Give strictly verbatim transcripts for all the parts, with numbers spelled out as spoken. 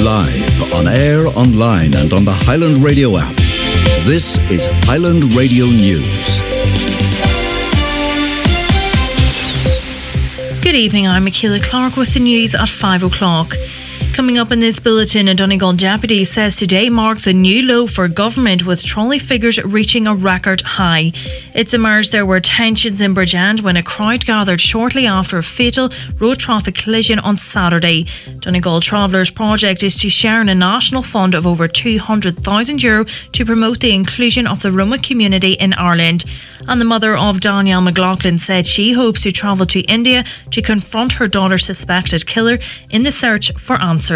Live, on air, online and on the Highland Radio app. This is Highland Radio News. Good evening, I'm Michaela Clark with the news at five o'clock. Coming up in this bulletin, a Donegal deputy says today marks a new low for government, with trolley figures reaching a record high. It's emerged there were tensions in Bridgend when a crowd gathered shortly after a fatal road traffic collision on Saturday. Donegal Travellers Project is to share in a national fund of over two hundred thousand euro to promote the inclusion of the Roma community in Ireland. And the mother of Danielle McLaughlin said she hopes to travel to India to confront her daughter's suspected killer in the search for answers.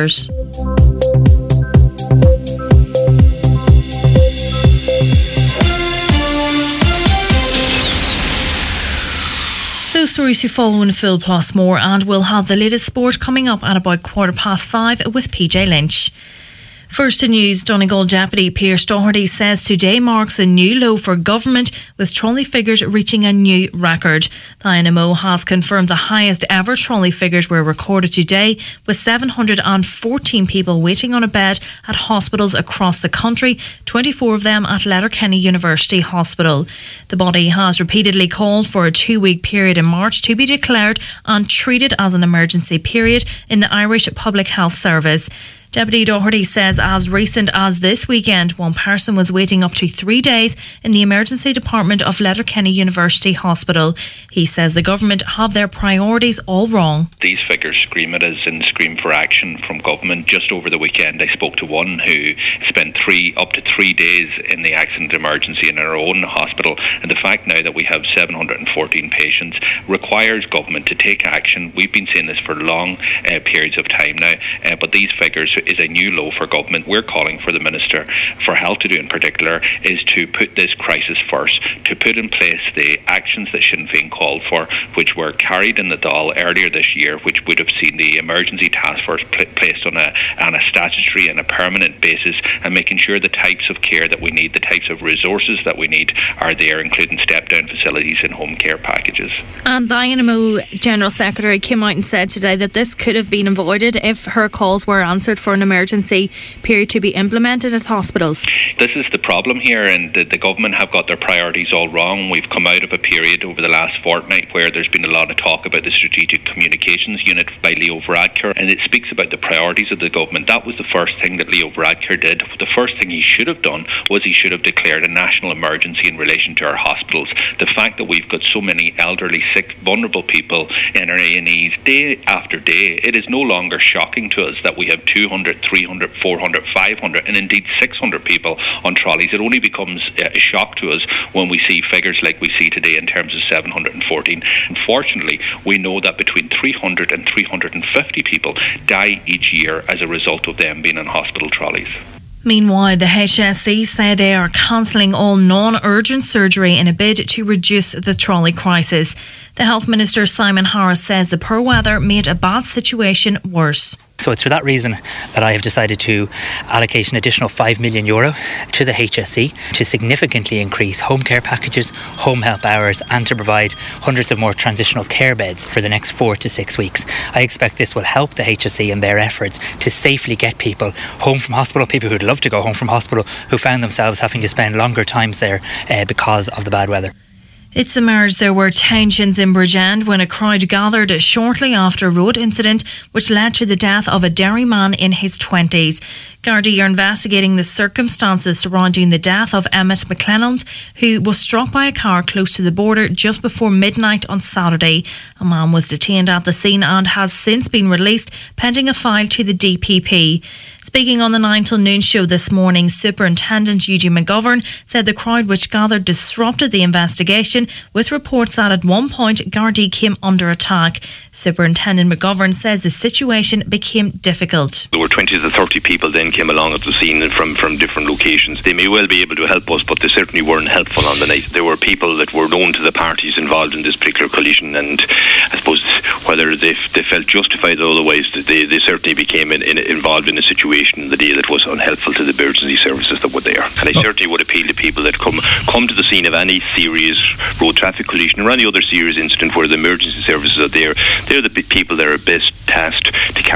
Those stories to follow in full, plus more, and we'll have the latest sport coming up at about quarter past five with P J Lynch. First to news, Donegal Deputy Pearse Doherty says today marks a new low for government, with trolley figures reaching a new record. The I N M O has confirmed the highest ever trolley figures were recorded today, with seven hundred fourteen people waiting on a bed at hospitals across the country, twenty-four of them at Letterkenny University Hospital. The body has repeatedly called for a two-week period in March to be declared and treated as an emergency period in the Irish Public Health Service. Deputy Doherty says as recent as this weekend, one person was waiting up to three days in the emergency department of Letterkenny University Hospital. He says the government have their priorities all wrong. These figures scream at us and scream for action from government. Just over the weekend, I spoke to one who spent three up to three days in the accident emergency in our own hospital. And the fact now that we have seven hundred fourteen patients requires government to take action. We've been saying this for long uh, periods of time now, uh, but these figures is a new low for government. We're calling for the Minister for Health to do in particular is to put this crisis first, to put in place the actions that Sinn Féin called for, which were carried in the Dáil earlier this year, which would have seen the emergency task force pl- placed on a, on a statutory and a permanent basis, and making sure the types of care that we need, the types of resources that we need are there, including step-down facilities and home care packages. And the I N M O General Secretary came out and said today that this could have been avoided if her calls were answered for an emergency period to be implemented at hospitals. This is the problem here, and the, the government have got their priorities all wrong. We've come out of a period over the last fortnight where there's been a lot of talk about the Strategic Communications Unit by Leo Varadkar, and it speaks about the priorities of the government. That was the first thing that Leo Varadkar did. The first thing he should have done was he should have declared a national emergency in relation to our hospitals. The fact that we've got so many elderly, sick, vulnerable people in our A and Es day after day, it is no longer shocking to us that we have two hundred, three hundred, four hundred, five hundred and indeed six hundred people on trolleys. It only becomes a shock to us when we see figures like we see today in terms of seven hundred fourteen. Unfortunately, we know that between three hundred and three hundred fifty people die each year as a result of them being on hospital trolleys. Meanwhile, the H S C say they are cancelling all non-urgent surgery in a bid to reduce the trolley crisis. The Health Minister Simon Harris says the poor weather made a bad situation worse. So it's for that reason that I have decided to allocate an additional five million euro to the H S C to significantly increase home care packages, home help hours, and to provide hundreds of more transitional care beds for the next four to six weeks. I expect this will help the H S C in their efforts to safely get people home from hospital, people who'd love to go home from hospital, who found themselves having to spend longer times there uh, because of the bad weather. It's emerged there were tensions in Bridgend when a crowd gathered shortly after a road incident which led to the death of a dairyman in his twenties. Gardaí are investigating the circumstances surrounding the death of Emmett McClelland, who was struck by a car close to the border just before midnight on Saturday. A man was detained at the scene and has since been released pending a file to the D P P. Speaking on the nine till noon show this morning, Superintendent Eugene McGovern said the crowd which gathered disrupted the investigation, with reports that at one point Gardaí came under attack. Superintendent McGovern says the situation became difficult. There were twenty to thirty people then came along at the scene from, from different locations. They may well be able to help us, but they certainly weren't helpful on the night. There were people that were known to the parties involved in this particular collision, and I suppose whether they, they felt justified or otherwise, they, they certainly became in, in, involved in a situation in the day that was unhelpful to the emergency services that were there. And I certainly would appeal to people that come come to the scene of any serious road traffic collision or any other serious incident where the emergency services are there. They're the people that are best tasked to carry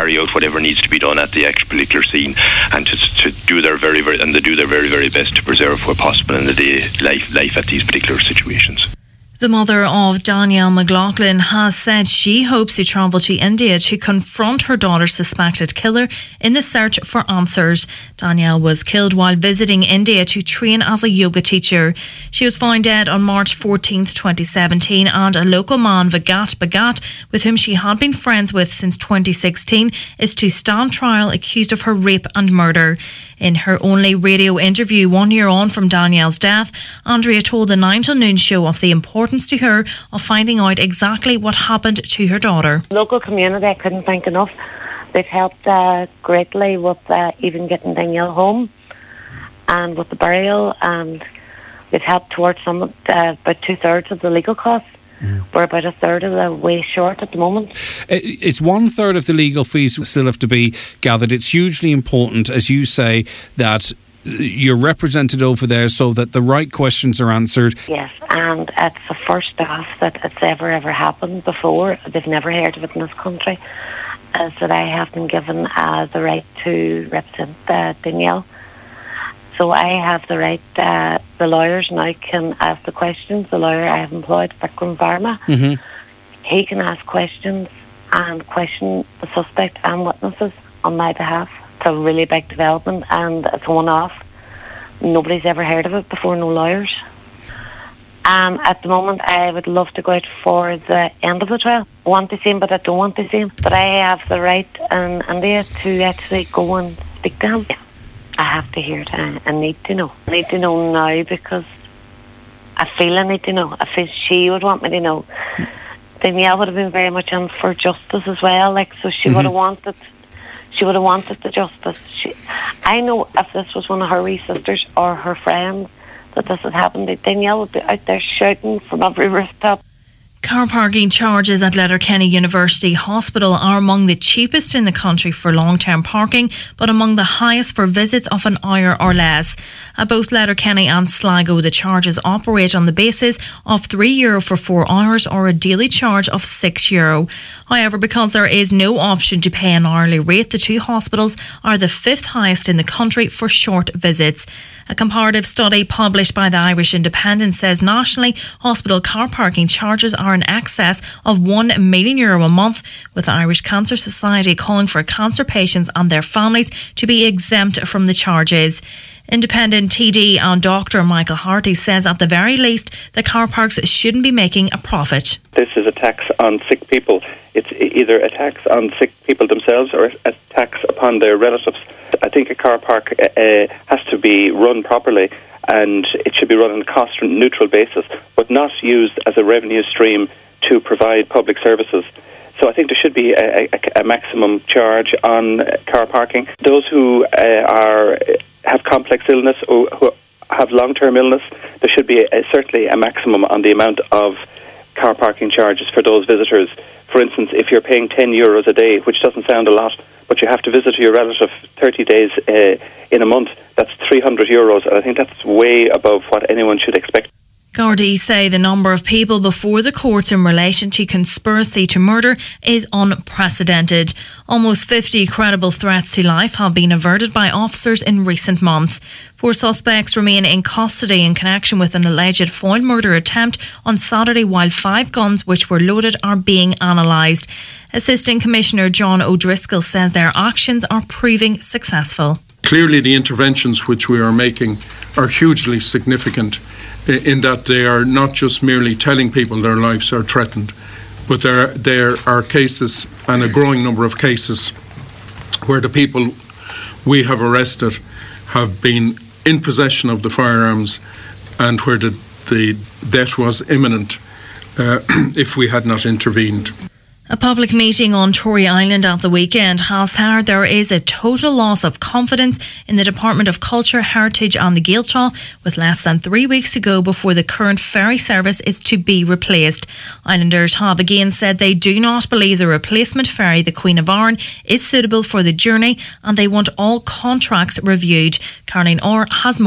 carry out whatever needs to be done at the actual particular scene, and to, to do their very, very and they do their very, very best to preserve where possible in the day life life at these particular situations. The mother of Danielle McLaughlin has said she hopes to travel to India to confront her daughter's suspected killer in the search for answers. Danielle was killed while visiting India to train as a yoga teacher. She was found dead on March fourteenth, twenty seventeen, and a local man, Vigat Bhagat, with whom she had been friends with since twenty sixteen, is to stand trial accused of her rape and murder. In her only radio interview one year on from Danielle's death, Andrea told the nine till noon show of the importance to her of finding out exactly what happened to her daughter. Local community, I couldn't thank enough. They've helped uh, greatly with uh, even getting Danielle home and with the burial, and they've helped towards some of the, about two-thirds of the legal costs. Yeah. We're about a third of the way short at the moment. It's one third of the legal fees still have to be gathered. It's hugely important, as you say, that you're represented over there so that the right questions are answered. Yes, and it's the first staff that it's ever, ever happened before. They've never heard of it in this country. Is that I have been given uh, the right to represent uh, Danielle. So I have the right, uh, the lawyers now can ask the questions. The lawyer I have employed, Vikram Verma, mm-hmm. he can ask questions and question the suspect and witnesses on my behalf. It's a really big development, and it's one-off. Nobody's ever heard of it before, no lawyers. Um, at the moment, I would love to go out for the end of the trial. I want to see him, but I don't want to see him. But I have the right in India to actually go and speak to him. I have to hear it. I, I need to know. I need to know now because I feel I need to know. I feel she would want me to know. Danielle would have been very much in for justice as well. Like, so she mm-hmm. would have wanted, she would have wanted the justice. She, I know if this was one of her wee sisters or her friends that this had happened, Danielle would be out there shouting from every rooftop. Car parking charges at Letterkenny University Hospital are among the cheapest in the country for long-term parking, but among the highest for visits of an hour or less. At both Letterkenny and Sligo, the charges operate on the basis of three euro for four hours or a daily charge of six euro. However, because there is no option to pay an hourly rate, the two hospitals are the fifth highest in the country for short visits. A comparative study published by the Irish Independent says nationally, hospital car parking charges are in excess of one million euro a month, with the Irish Cancer Society calling for cancer patients and their families to be exempt from the charges. Independent T D and Doctor Michael Harty says at the very least the car parks shouldn't be making a profit. This is a tax on sick people. It's either a tax on sick people themselves or a tax upon their relatives. I think a car park uh, has to be run properly, and it should be run on a cost-neutral basis, but not used as a revenue stream to provide public services. So I think there should be a, a, a maximum charge on car parking. Those who uh, are have complex illness or who have long-term illness, there should be a, certainly a maximum on the amount of car parking charges for those visitors. For instance, if you're paying ten euros a day, which doesn't sound a lot, but you have to visit your relative thirty days uh, in a month, that's three hundred euros, and I think that's way above what anyone should expect. Gardaí say the number of people before the courts in relation to conspiracy to murder is unprecedented. Almost fifty credible threats to life have been averted by officers in recent months. Four suspects remain in custody in connection with an alleged foil murder attempt on Saturday, while five guns which were loaded are being analysed. Assistant Commissioner John O'Driscoll says their actions are proving successful. Clearly the interventions which we are making are hugely significant, in that they are not just merely telling people their lives are threatened, but there, there are cases, and a growing number of cases, where the people we have arrested have been in possession of the firearms and where the, the death was imminent uh, if we had not intervened. A public meeting on Tory Island at the weekend has heard there is a total loss of confidence in the Department of Culture, Heritage and the Gaeltacht, with less than three weeks to go before the current ferry service is to be replaced. Islanders have again said they do not believe the replacement ferry, the Queen of Arran, is suitable for the journey, and they want all contracts reviewed. Caroline Orr has more.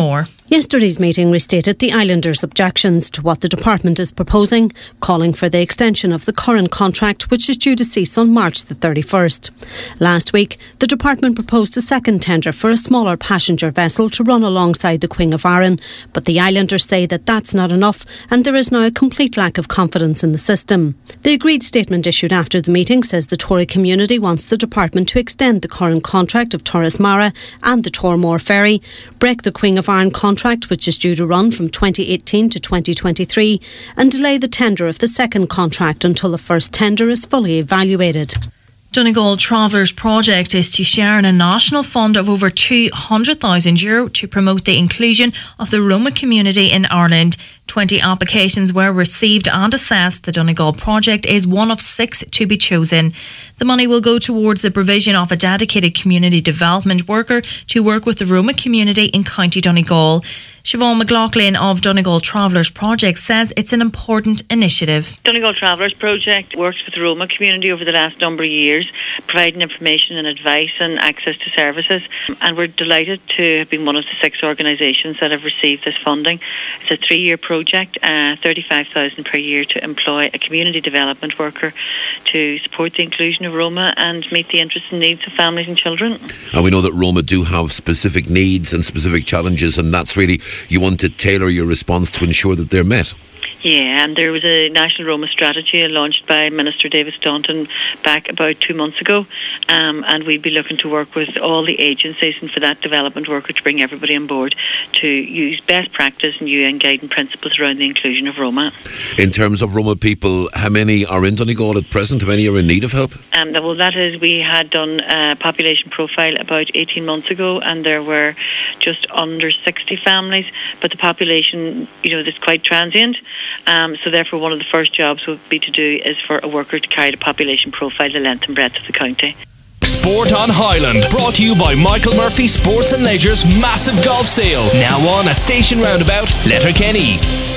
Yesterday's meeting restated the Islanders' objections to what the department is proposing, calling for the extension of the current contract, which is due to cease on March the thirty-first. Last week, the department proposed a second tender for a smaller passenger vessel to run alongside the Queen of Arran, but the Islanders say that that's not enough and there is now a complete lack of confidence in the system. The agreed statement issued after the meeting says the Tory community wants the department to extend the current contract of Torres Mara and the Tormore Ferry, break the Queen of Arran contract, which is due to run from twenty eighteen to twenty twenty-three, and delay the tender of the second contract until the first tender is fully evaluated. Donegal Travellers project is to share in a national fund of over two hundred thousand euro to promote the inclusion of the Roma community in Ireland. twenty applications were received and assessed. The Donegal project is one of six to be chosen. The money will go towards the provision of a dedicated community development worker to work with the Roma community in County Donegal. Siobhan McLaughlin of Donegal Travellers Project says it's an important initiative. Donegal Travellers Project works with the Roma community over the last number of years, providing information and advice and access to services. And we're delighted to have been one of the six organisations that have received this funding. It's a three-year project, uh, thirty-five thousand dollars per year to employ a community development worker to support the inclusion of Roma and meet the interests and needs of families and children. And we know that Roma do have specific needs and specific challenges, and that's really, you want to tailor your response to ensure that they're met. Yeah, and there was a National Roma Strategy launched by Minister David Staunton back about two months ago, um, and we'd be looking to work with all the agencies and for that development worker to bring everybody on board to use best practice and U N guiding principles around the inclusion of Roma. In terms of Roma people, how many are in Donegal at present? How many are in need of help? Um, well, that is, we had done a population profile about eighteen months ago, and there were just under sixty families, but the population, you know, is quite transient. Um, so therefore one of the first jobs would be to do is for a worker to carry the population profile the length and breadth of the county. Sport on Highland, brought to you by Michael Murphy Sports and Leisure's massive golf sale, now on at Station Roundabout, Letterkenny.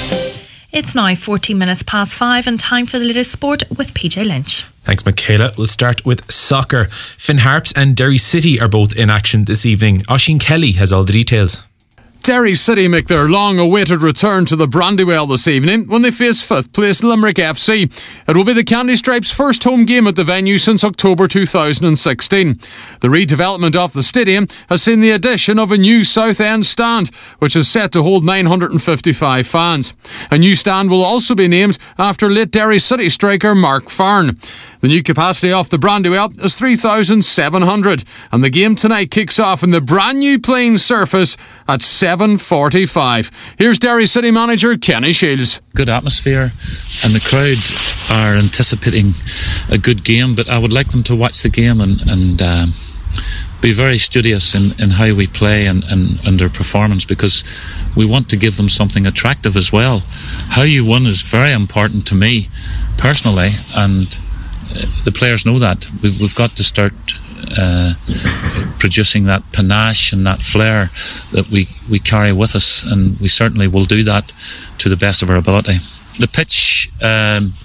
It's now fourteen minutes past five and time for the latest sport with P J Lynch. Thanks, Michaela. We'll start with soccer. Finn Harps and Derry City are both in action this evening. Oisín Kelly has all the details. Derry City make their long-awaited return to the Brandywell this evening when they face fifth-place Limerick F C. It will be the Candy Stripes' first home game at the venue since October two thousand sixteen. The redevelopment of the stadium has seen the addition of a new South End stand, which is set to hold nine hundred fifty-five fans. A new stand will also be named after late Derry City striker Mark Farn. The new capacity off the Brandywell is three thousand seven hundred, and the game tonight kicks off in the brand new playing surface at seven forty-five. Here's Derry City manager Kenny Shields. Good atmosphere, and the crowd are anticipating a good game, but I would like them to watch the game and, and um, be very studious in, in how we play and, and, and their performance, because we want to give them something attractive as well. How you win is very important to me personally, and the players know that. We've, we've got to start uh, producing that panache and that flair that we, we carry with us, and we certainly will do that to the best of our ability. The pitch um,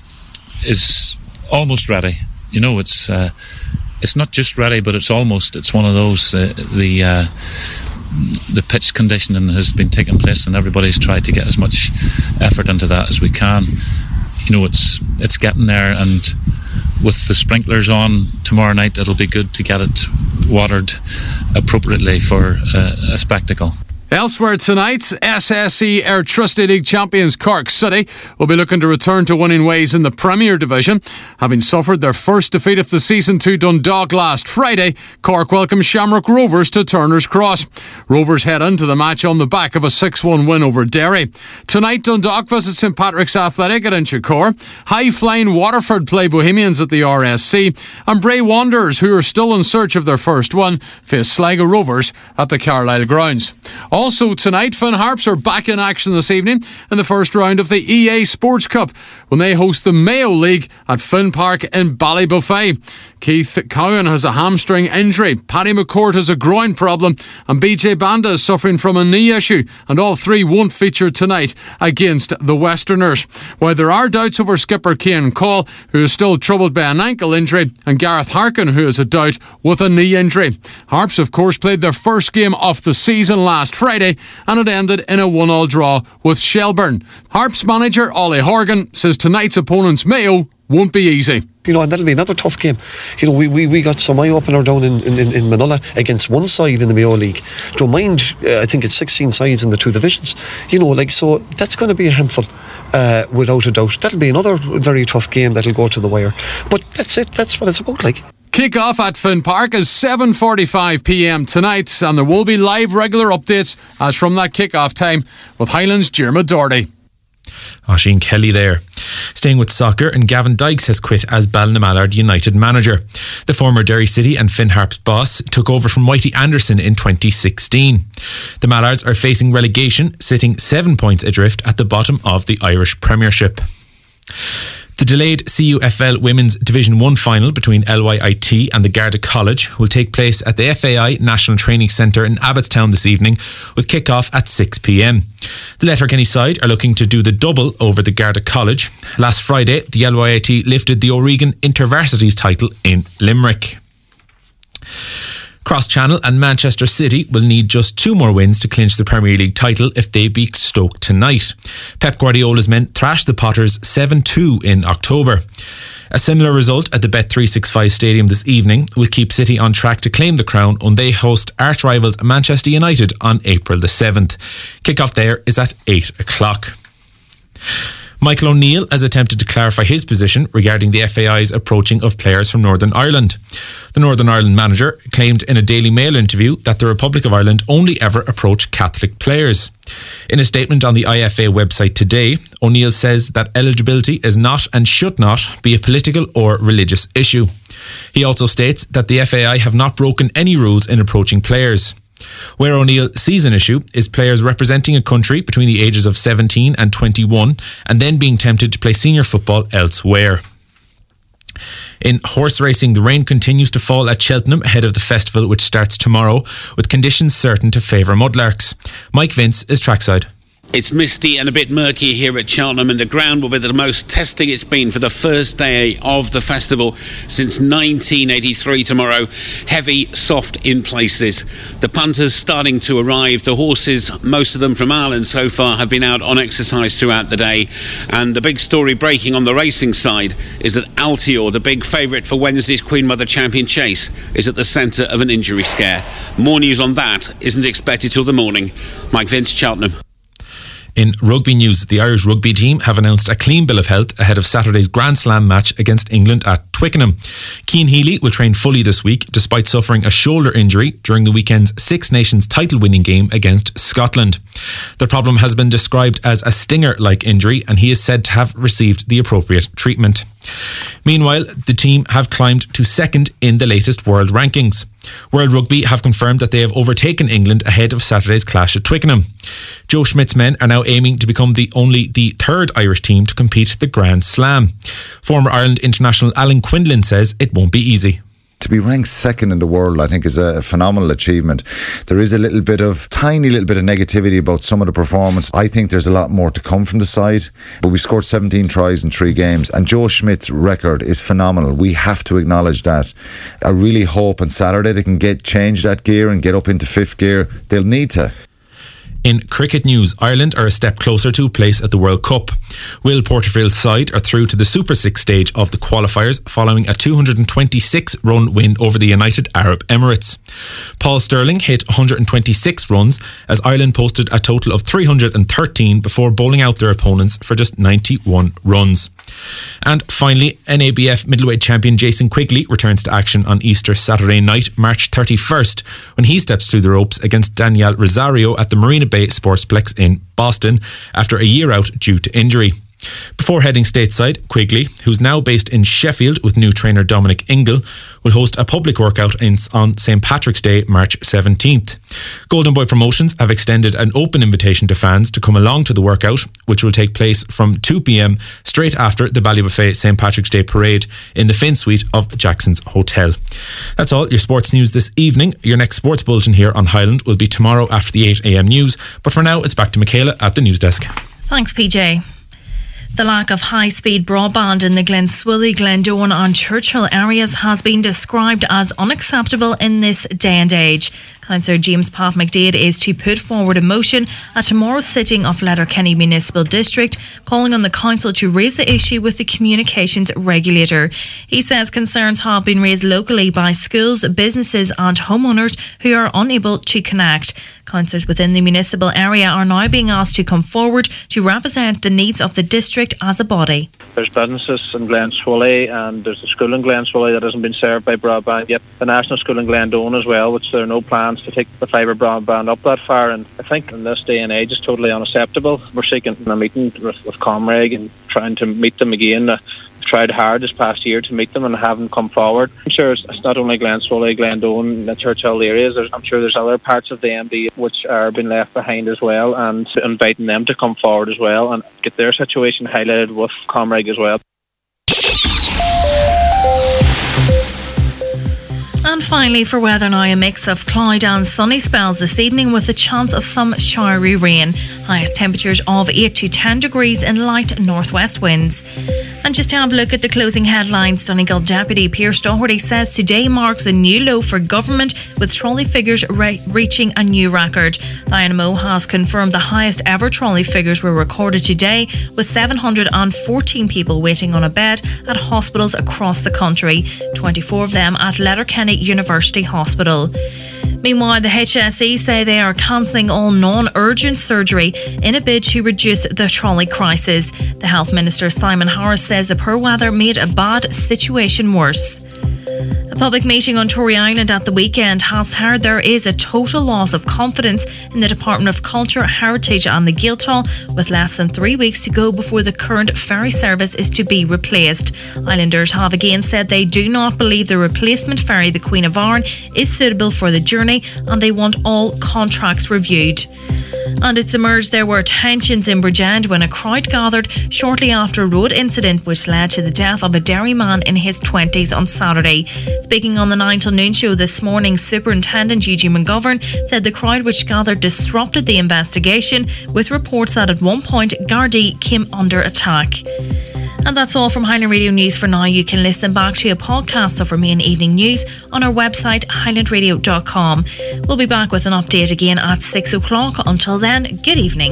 is almost ready. You know, it's uh, it's not just ready, but it's almost. It's one of those. Uh, the uh, the pitch conditioning has been taking place, and everybody's tried to get as much effort into that as we can. You know, it's it's getting there, and with the sprinklers on tomorrow night, it'll be good to get it watered appropriately for uh, a spectacle. Elsewhere tonight, S S E Airtricity League champions Cork City will be looking to return to winning ways in the Premier Division. Having suffered their first defeat of the season to Dundalk last Friday, Cork welcomes Shamrock Rovers to Turner's Cross. Rovers head into the match on the back of a six one win over Derry. Tonight, Dundalk visits St Patrick's Athletic at Inchicore. High-flying Waterford play Bohemians at the R S C. And Bray Wanderers, who are still in search of their first one, face Sligo Rovers at the Carlisle grounds. Also tonight, Finn Harps are back in action this evening in the first round of the E A Sports Cup when they host the Mayo League at Finn Park in Ballybuffet. Keith Cowan has a hamstring injury, Paddy McCourt has a groin problem, and B J Banda is suffering from a knee issue, and all three won't feature tonight against the Westerners. While there are doubts over skipper Cian Call, who is still troubled by an ankle injury, and Gareth Harkin, who has a doubt with a knee injury. Harps, of course, played their first game of the season last Friday Friday, and it ended in a one all draw with Shelburne. Harps manager Ollie Horgan says tonight's opponents Mayo won't be easy. You know, and that'll be another tough game. You know, we, we, we got some eye-opener down in, in, in Manila against one side in the Mayo League. Don't mind, uh, I think it's sixteen sides in the two divisions. You know, like, so that's going to be a handful, uh, without a doubt. That'll be another very tough game that'll go to the wire. But that's it, that's what it's about, like. Kick-off at Finn Park is seven forty-five p m tonight, and there will be live regular updates as from that kick-off time with Highlands' Jerma Doherty. Oisin Kelly there. Staying with soccer, and Gavin Dykes has quit as Ballymallard United manager. The former Derry City and Finn Harps boss took over from Whitey Anderson in twenty sixteen. The Mallards are facing relegation, sitting seven points adrift at the bottom of the Irish Premiership. The delayed C U F L Women's Division one final between L Y I T and the Garda College will take place at the F A I National Training Centre in Abbottstown this evening, with kick-off at six p m. The Letterkenny side are looking to do the double over the Garda College. Last Friday, the L Y I T lifted the O'Regan Intervarsities title in Limerick. Cross Channel and Manchester City will need just two more wins to clinch the Premier League title if they beat Stoke tonight. Pep Guardiola's men thrashed the Potters seven two in October. A similar result at the Bet three sixty-five Stadium this evening will keep City on track to claim the crown when they host arch-rivals Manchester United on April the seventh. Kick-off there is at eight o'clock. Michael O'Neill has attempted to clarify his position regarding the F A I's approaching of players from Northern Ireland. The Northern Ireland manager claimed in a Daily Mail interview that the Republic of Ireland only ever approach Catholic players. In a statement on the I F A website today, O'Neill says that eligibility is not and should not be a political or religious issue. He also states that the F A I have not broken any rules in approaching players. Where O'Neill sees an issue is players representing a country between the ages of seventeen and twenty-one and then being tempted to play senior football elsewhere. In horse racing, the rain continues to fall at Cheltenham ahead of the festival, which starts tomorrow, with conditions certain to favour mudlarks. Mike Vince is trackside. It's misty and a bit murky here at Cheltenham, and the ground will be the most testing it's been for the first day of the festival since nineteen eighty-three tomorrow. Heavy, soft in places. The punters starting to arrive. The horses, most of them from Ireland so far, have been out on exercise throughout the day. And the big story breaking on the racing side is that Altior, the big favourite for Wednesday's Queen Mother Champion Chase, is at the centre of an injury scare. More news on that isn't expected till the morning. Mike Vince, Cheltenham. In rugby news, the Irish rugby team have announced a clean bill of health ahead of Saturday's Grand Slam match against England at Twickenham. Cian Healy will train fully this week, despite suffering a shoulder injury during the weekend's Six Nations title-winning game against Scotland. The problem has been described as a stinger-like injury, and he is said to have received the appropriate treatment. Meanwhile, the team have climbed to second in the latest world rankings. World Rugby have confirmed that they have overtaken England ahead of Saturday's clash at Twickenham. Joe Schmidt's men are now aiming to become the only the third Irish team to compete the Grand Slam. Former Ireland international Alan Quinlan says it won't be easy. To be ranked second in the world, I think, is a phenomenal achievement. There is a little bit of, tiny little bit of negativity about some of the performance. I think there's a lot more to come from the side, but we scored seventeen tries in three games, and Joe Schmidt's record is phenomenal. We have to acknowledge that. I really hope on Saturday they can get change that gear and get up into fifth gear. They'll need to. In cricket news, Ireland are a step closer to a place at the World Cup. Will Porterfield's side are through to the Super Six stage of the qualifiers following a two hundred twenty-six run win over the United Arab Emirates. Paul Stirling hit one hundred twenty-six runs as Ireland posted a total of three hundred thirteen before bowling out their opponents for just ninety-one runs. And finally, N A B F middleweight champion Jason Quigley returns to action on Easter Saturday night, March thirty-first, when he steps through the ropes against Daniel Rosario at the Marina Bay Sportsplex in Boston after a year out due to injury. Before heading stateside, Quigley, who's now based in Sheffield with new trainer Dominic Ingle, will host a public workout in, on Saint Patrick's Day, March seventeenth. Golden Boy Promotions have extended an open invitation to fans to come along to the workout, which will take place from two p m straight after the Ballybuffet Saint Patrick's Day Parade in the Finn Suite of Jackson's Hotel. That's all your sports news this evening. Your next sports bulletin here on Highland will be tomorrow after the eight a m news, but for now it's back to Michaela at the news desk. Thanks, P J. The lack of high-speed broadband in the Glenswilly, Glendon and Churchill areas has been described as unacceptable in this day and age. Councillor James Pat McDade is to put forward a motion at tomorrow's sitting of Letterkenny Municipal District, calling on the council to raise the issue with the communications regulator. He says concerns have been raised locally by schools, businesses and homeowners who are unable to connect. Councillors within the municipal area are now being asked to come forward to represent the needs of the district as a body. There's businesses in Glenswilly and there's a school in Glenswilly that hasn't been served by broadband yet. The National School in Glendone as well, which there are no plans to take the fibre broadband up that far, and I think in this day and age it's totally unacceptable. We're seeking a meeting with, with Comreg and trying to meet them again. Uh, we've tried hard this past year to meet them and haven't come forward. I'm sure it's, it's not only Glenswilly, Glendone, the Churchill areas. There's, I'm sure there's other parts of the M D which are being left behind as well, and inviting them to come forward as well and get their situation highlighted with Comreg as well. And finally, for weather now, a mix of cloud and sunny spells this evening with a chance of some showery rain. Highest temperatures of eight to ten degrees in light northwest winds. And just to have a look at the closing headlines, Donegal Deputy Pearse Doherty says today marks a new low for government, with trolley figures re- reaching a new record. The I N M O has confirmed the highest ever trolley figures were recorded today, with seven hundred fourteen people waiting on a bed at hospitals across the country, twenty-four of them at Letterkenny University Hospital. Meanwhile, the H S E say they are cancelling all non-urgent surgery in a bid to reduce the trolley crisis. The Health Minister Simon Harris says the poor weather made a bad situation worse. A public meeting on Tory Island at the weekend has heard there is a total loss of confidence in the Department of Culture, Heritage and the Guildhall, with less than three weeks to go before the current ferry service is to be replaced. Islanders have again said they do not believe the replacement ferry, the Queen of Arn, is suitable for the journey, and they want all contracts reviewed. And it's emerged there were tensions in Bridgend when a crowd gathered shortly after a road incident which led to the death of a dairyman in his twenties on Saturday. Speaking on the nine till noon show this morning, Superintendent Eugene McGovern said the crowd which gathered disrupted the investigation, with reports that at one point Gardaí came under attack. And that's all from Highland Radio News for now. You can listen back to a podcast of our main evening news on our website highland radio dot com. We'll be back with an update again at six o'clock. Until then, good evening.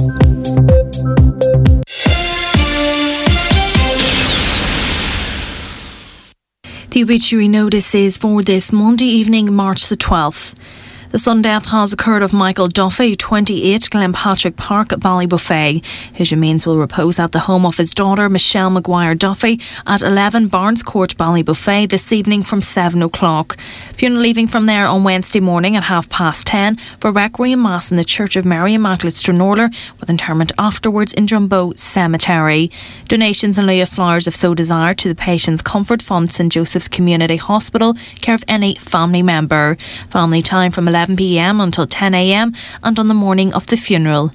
The obituary notice is for this Monday evening, March the twelfth. The sudden death has occurred of Michael Duffy, twenty-eight, Glenpatrick Park, Ballybuffet. His remains will repose at the home of his daughter, Michelle Maguire Duffy, at eleven Barnes Court, Ballybuffet, this evening from seven o'clock. Funeral leaving from there on Wednesday morning at half past ten for Requiem Mass in the Church of Mary Immaculate Stranorlar, with interment afterwards in Drumbo Cemetery. Donations in lieu of flowers, if so desired, to the Patients Comfort Fund, St Joseph's Community Hospital, care of any family member. Family time from eleven p m until ten a m and on the morning of the funeral.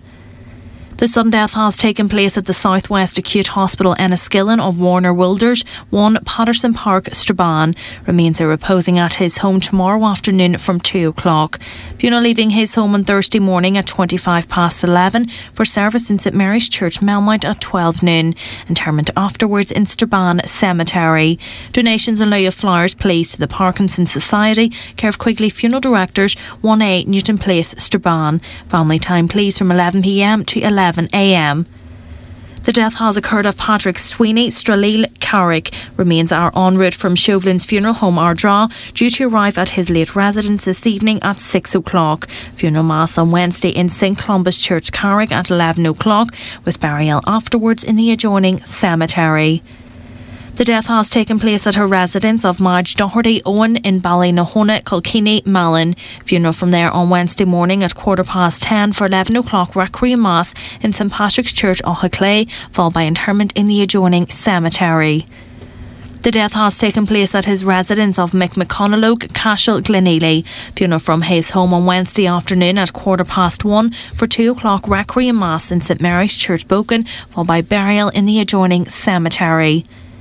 The sudden death has taken place at the Southwest Acute Hospital Enniskillen of Warner Wilders, one Patterson Park, Strabane. Remains are reposing at his home tomorrow afternoon from two o'clock. Funeral leaving his home on Thursday morning at twenty-five past eleven for service in St Mary's Church, Melmount at twelve noon. Interment afterwards in Strabane Cemetery. Donations in lieu of flowers please to the Parkinson Society, care of Quigley Funeral Directors, one A Newton Place, Strabane. Family time please from eleven p m to eleven a m. The death has occurred of Patrick Sweeney, Straleel Carrick. Remains are en route from Chauvelin's funeral home Ardra, due to arrive at his late residence this evening at six o'clock. Funeral Mass on Wednesday in St Columbus Church, Carrick at eleven o'clock, with burial afterwards in the adjoining cemetery. The death has taken place at her residence of Madge Doherty Owen in Ballynohona, Kilkenny, Malin. Funeral from there on Wednesday morning at quarter past ten for eleven o'clock Requiem Mass in St Patrick's Church, Ochaclay, followed by interment in the adjoining cemetery. The death has taken place at his residence of McMcConnellogue, Cashel, Glenealy. Funeral from his home on Wednesday afternoon at quarter past one for two o'clock Requiem Mass in St Mary's Church, Boken, followed by burial in the adjoining cemetery.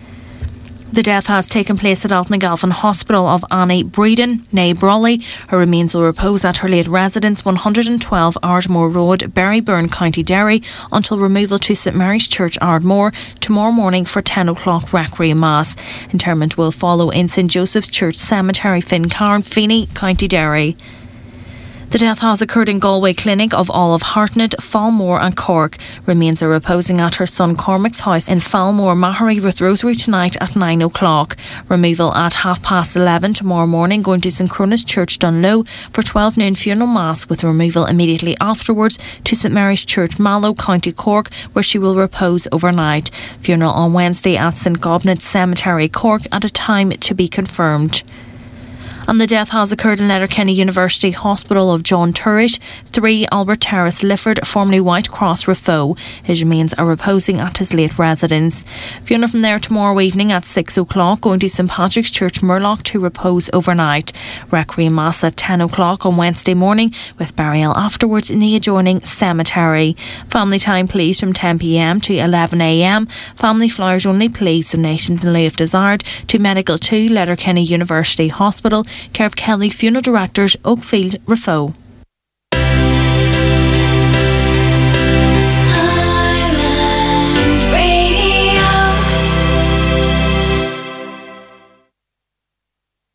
The death has taken place at Altnagalfin Hospital of Annie Breeden, née Brawley. Her remains will repose at her late residence, one hundred twelve Ardmore Road, Berryburn, County Derry, until removal to St Mary's Church, Ardmore, tomorrow morning for ten o'clock Requiem Mass. Interment will follow in St Joseph's Church Cemetery, Fincarn, Feeney, County Derry. The death has occurred in Galway Clinic of Olive Hartnett, Falmore and Cork. Remains are reposing at her son Cormac's house in Falmore, Mahary, with Rosary tonight at nine o'clock. Removal at half past eleven tomorrow morning, going to St Cronus Church Dunlow for twelve noon funeral mass, with removal immediately afterwards to St Mary's Church Mallow, County Cork, where she will repose overnight. Funeral on Wednesday at St Gobnett Cemetery, Cork, at a time to be confirmed. And the death has occurred in Letterkenny University Hospital of John Turritt, three Albert Terrace, Lifford, formerly White Cross, Raphoe. His remains are reposing at his late residence. Funeral from there tomorrow evening at six o'clock, going to St Patrick's Church Murlock to repose overnight. Requiem Mass at ten o'clock on Wednesday morning, with burial afterwards in the adjoining cemetery. Family time please from ten p m to eleven a m. Family flowers only please. Donations in lieu if desired to Medical two, Letterkenny University Hospital, care of Kelly Funeral Directors, Oakfield, Raphoe.